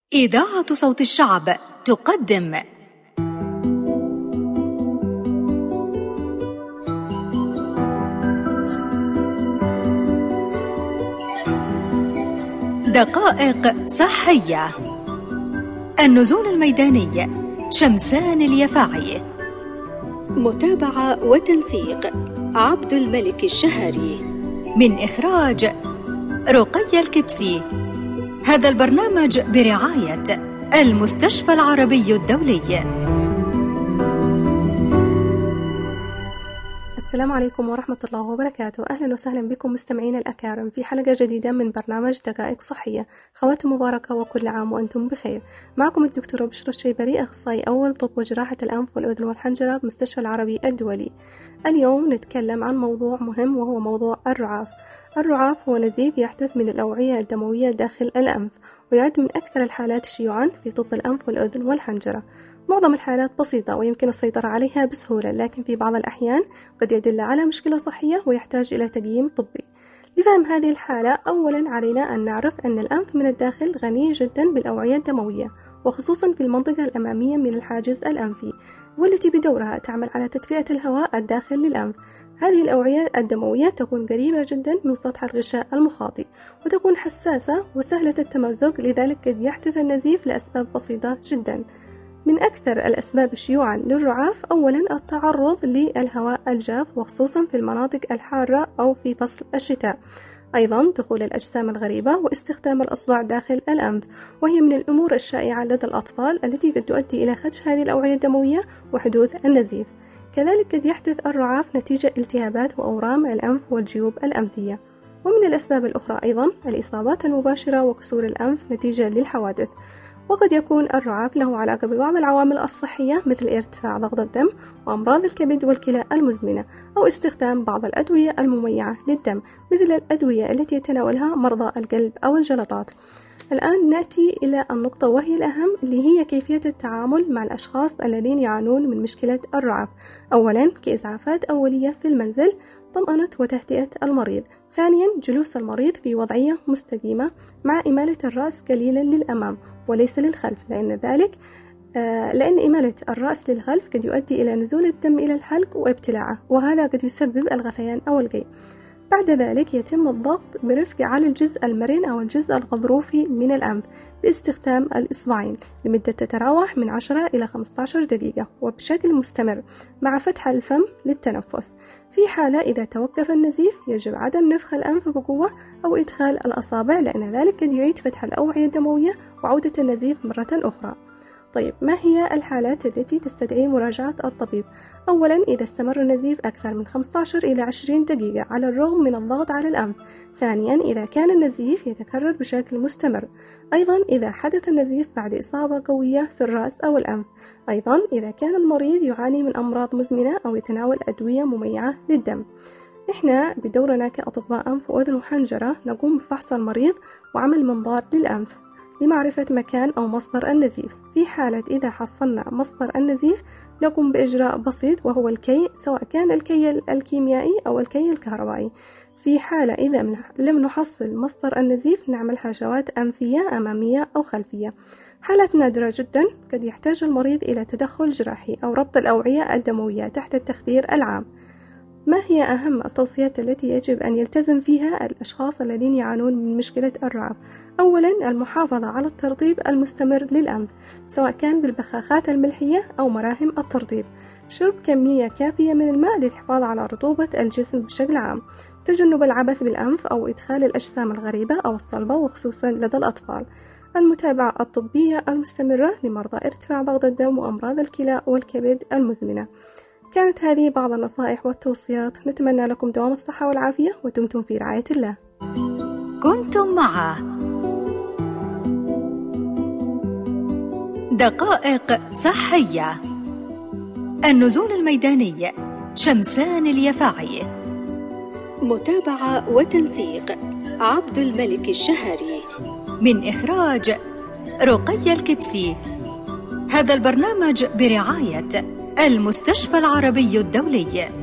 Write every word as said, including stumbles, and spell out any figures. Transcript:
إذاعة صوت الشعب تقدم دقائق صحية. النزول الميداني شمسان اليفاعي. متابعة وتنسيق عبد الملك الشهري. من إخراج رقية الكبسي. هذا البرنامج برعاية المستشفى العربي الدولي. السلام عليكم ورحمة الله وبركاته. أهلا وسهلا بكم مستمعين الأكارم في حلقة جديدة من برنامج دقائق صحية. خواتم مباركة وكل عام وأنتم بخير. معكم الدكتورة بشرى الشيبري، أخصائي أول طب وجراحة الأنف والأذن والحنجرة بمستشفى العربي الدولي. اليوم نتكلم عن موضوع مهم وهو موضوع الرعاف. الرعاف هو نزيف يحدث من الأوعية الدموية داخل الأنف، ويعد من أكثر الحالات شيوعا في طب الأنف والأذن والحنجرة. معظم الحالات بسيطة ويمكن السيطرة عليها بسهولة، لكن في بعض الأحيان قد يدل على مشكلة صحية ويحتاج إلى تقييم طبي. لفهم هذه الحالة أولا علينا أن نعرف أن الأنف من الداخل غني جدا بالأوعية الدموية، وخصوصا في المنطقة الأمامية من الحاجز الأنفي، والتي بدورها تعمل على تدفئة الهواء الداخل للأنف. هذه الأوعية الدموية تكون قريبة جدا من سطح الغشاء المخاطي، وتكون حساسة وسهلة التمزق، لذلك قد يحدث النزيف لأسباب بسيطة جدا. من أكثر الأسباب شيوعا للرعاف أولا التعرض للهواء الجاف، وخصوصا في المناطق الحارة أو في فصل الشتاء. أيضا دخول الأجسام الغريبة واستخدام الأصبع داخل الأنف، وهي من الأمور الشائعة لدى الأطفال التي قد تؤدي إلى خدش هذه الأوعية الدموية وحدوث النزيف. كذلك قد يحدث الرعاف نتيجة التهابات وأورام الأنف والجيوب الأنفية. ومن الأسباب الأخرى أيضا الإصابات المباشرة وكسور الأنف نتيجة للحوادث. وقد يكون الرعاف له علاقة ببعض العوامل الصحية مثل ارتفاع ضغط الدم وأمراض الكبد والكلى المزمنة، أو استخدام بعض الأدوية المميعة للدم مثل الأدوية التي يتناولها مرضى القلب أو الجلطات. الآن نأتي إلى النقطة وهي الأهم، اللي هي كيفية التعامل مع الأشخاص الذين يعانون من مشكلة الرعاف. أولا كإسعافات أولية في المنزل، طمأنة وتهدئة المريض. ثانيا جلوس المريض في وضعية مستقيمة مع إمالة الرأس قليلا للأمام وليس للخلف، لأن ذلك آه لأن إمالة الرأس للخلف قد يؤدي إلى نزول الدم إلى الحلق وابتلاعه، وهذا قد يسبب الغثيان أو القيء. بعد ذلك يتم الضغط برفق على الجزء المرن أو الجزء الغضروفي من الأنف باستخدام الإصبعين لمدة تتراوح من عشرة إلى خمسة عشر دقيقة وبشكل مستمر، مع فتح الفم للتنفس. في حالة إذا توقف النزيف يجب عدم نفخ الأنف بقوة أو إدخال الأصابع، لأن ذلك قد يعيد فتح الأوعية الدموية وعودة النزيف مرة أخرى. طيب، ما هي الحالات التي تستدعي مراجعة الطبيب؟ أولا إذا استمر النزيف أكثر من خمسة عشر إلى عشرين دقيقة على الرغم من الضغط على الأنف. ثانيا إذا كان النزيف يتكرر بشكل مستمر. أيضا إذا حدث النزيف بعد إصابة قوية في الرأس أو الأنف. أيضا إذا كان المريض يعاني من أمراض مزمنة أو يتناول أدوية مميعة للدم. إحنا بدورنا كأطباء أنف وأذن وحنجرة نقوم بفحص المريض وعمل منظار للأنف لمعرفة مكان أو مصدر النزيف. في حالة إذا حصلنا مصدر النزيف نقوم بإجراء بسيط وهو الكي، سواء كان الكي الكيميائي أو الكي الكهربائي. في حالة إذا لم نحصل مصدر النزيف نعمل حشوات أنفية أمامية أو خلفية. حالات نادرة جدا قد يحتاج المريض إلى تدخل جراحي أو ربط الأوعية الدموية تحت التخدير العام. ما هي أهم التوصيات التي يجب أن يلتزم فيها الأشخاص الذين يعانون من مشكلة الرعاف؟ أولا المحافظة على الترطيب المستمر للأنف، سواء كان بالبخاخات الملحية أو مراهم الترطيب. شرب كمية كافية من الماء للحفاظ على رطوبة الجسم بشكل عام. تجنب العبث بالأنف أو إدخال الأجسام الغريبة أو الصلبة، وخصوصا لدى الأطفال. المتابعة الطبية المستمرة لمرضى ارتفاع ضغط الدم وأمراض الكلى والكبد المزمنة. كانت هذه بعض النصائح والتوصيات. نتمنى لكم دوام الصحة والعافية ودمتم في رعاية الله. كنتم مع دقائق صحية. النزول الميداني شمسان اليفاعي. متابعة وتنسيق عبد الملك الشهري. من إخراج رقية الكبسي. هذا البرنامج برعاية المستشفى العربي الدولي.